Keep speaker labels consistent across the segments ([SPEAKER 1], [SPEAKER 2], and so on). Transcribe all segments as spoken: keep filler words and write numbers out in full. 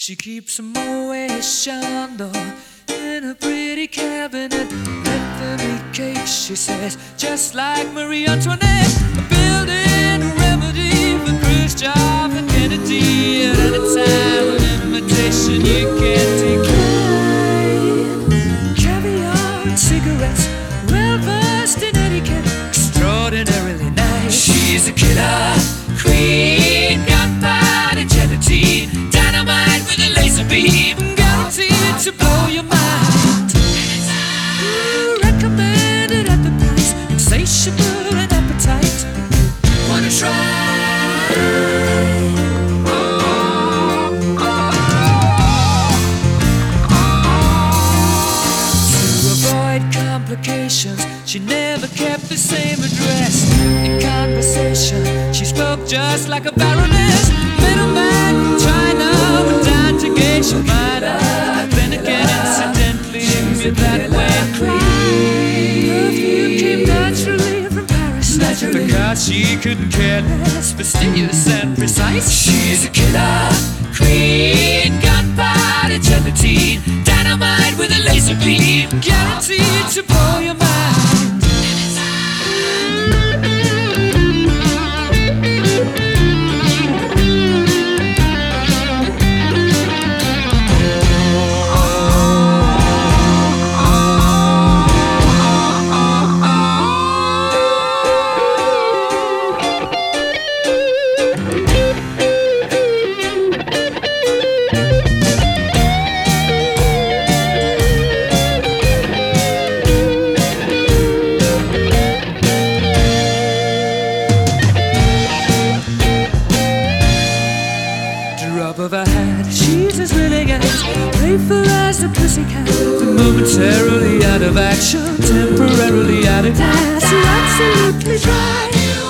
[SPEAKER 1] She keeps a Moet Chandon in a pretty cabinet. Bethany cake, she says, just like Marie Antoinette. Building a remedy for Khrushchev and Kennedy. At any time, an invitation you can't decline. Caviar and cigarettes, well versed in etiquette, extraordinarily nice. She's a killer queen, gunpowder gelatine, dynamite with a laser beam, guaranteed to blow your mind. Ooh, recommended at the price, insatiable and appetite. Wanna try? Complications, she never kept the same address. In conversation, she spoke just like a baroness. Middleman from China went down to gauge your mind. Then again, incidentally, you're that way. Perfume came naturally from Paris, naturally, because she couldn't care less, fastidious and precise. She's a killer queen, gunpowder gelatine, dynamite with a laser beam, guaranteed to blow your mind. Of her hat, she's as willing as playful as the pussycat, but momentarily out of action, temporarily out of gas. You're absolutely dry.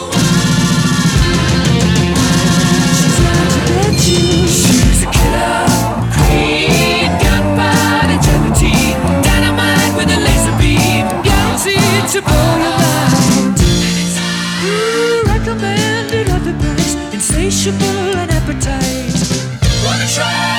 [SPEAKER 1] She's out to get you. She's a killer queen, gunpowder gelatine, dynamite with a laser beam, guaranteed to blow your mind. Ooh, recommended at the price, insatiable and appetite. Wanna try?